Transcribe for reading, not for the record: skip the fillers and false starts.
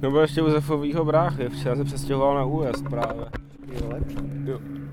No byl ještě u Zefovýho bráchy, včera se přestěhoval na újezd právě. Jo.